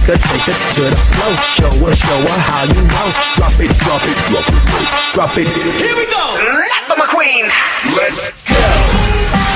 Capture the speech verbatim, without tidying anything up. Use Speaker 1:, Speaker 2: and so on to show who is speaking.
Speaker 1: her, take her to the floor. Show her, show her how you know. Drop it, drop it, drop it, drop it. Here we go. Left for my queen. Let's go.